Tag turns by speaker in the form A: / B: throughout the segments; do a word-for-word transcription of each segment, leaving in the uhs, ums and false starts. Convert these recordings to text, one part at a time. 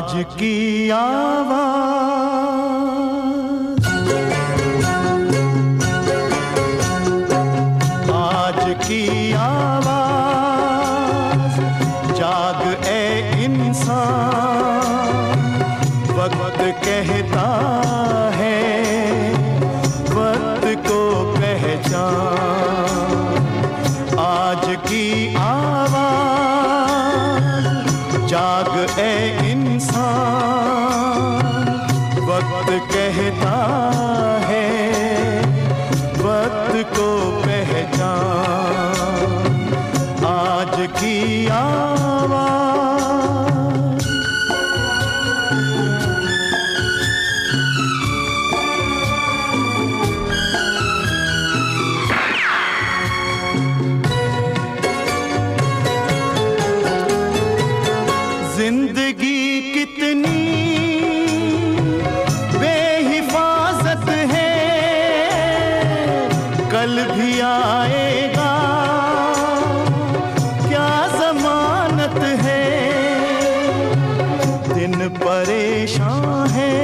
A: आज की आवाज़, आज की आवाज़, जाग ए इंसान। वक्त कहता है वक्त को पहचान। आज की आवाज़, जाग ए इंसान। वक्त कहता है वक्त को पहचान। आज की आवाज़, जिंदगी कितनी बेहिफाजत है, कल भी आएगा क्या जमानत है। दिन परेशान है,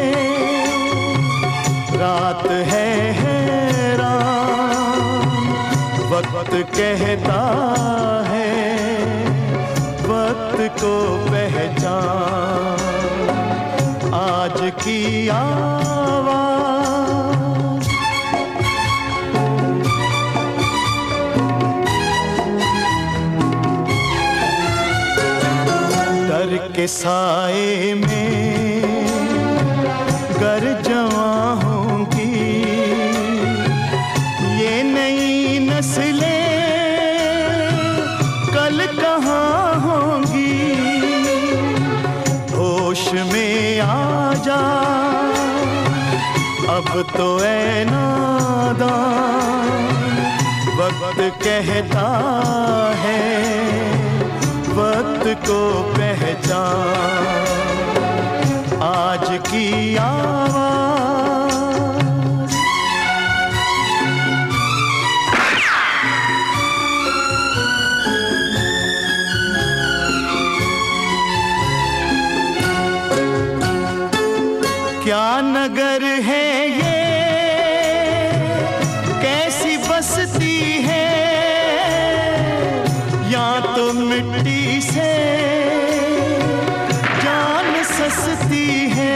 A: रात है हैरान। वक्त कहता है वक्त को पहचान। आज की आवाज़, डर के साए में गर जवां होंगी, ये नई नस्लें कल कहाँ होंगी। होश में आ जा अब तो ऐ नादान। वक्त कहता है वक्त को पहचान। आज की आवाज़, क्या नगर है ये, कैसी बस्ती है। यहाँ तो मिट्टी से जान सस्ती है।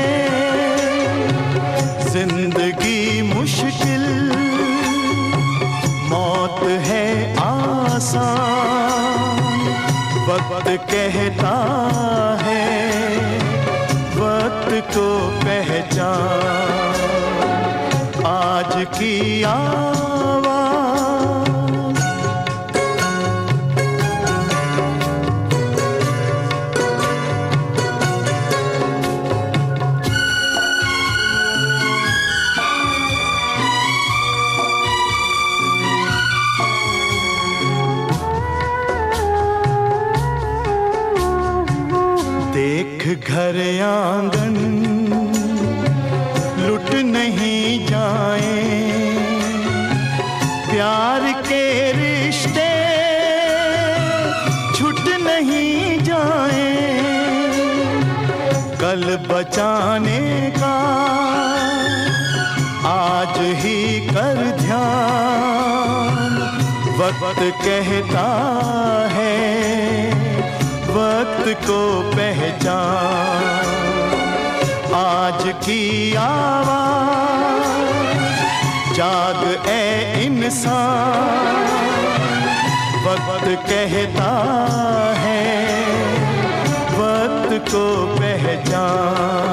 A: जिंदगी मुश्किल, मौत है आसान। वक्त कहता है वक्त को पहचान। आज की आवाज़, देख घर आंगन लुट नहीं जाए। प्यार के रिश्ते छूट नहीं जाए। कल बचाने का आज ही कर ध्यान। वक्त कहता है वक्त को पहचान। आज की आवाज़, जाग ए इंसान। वक्त कहता है वक्त को पहचान।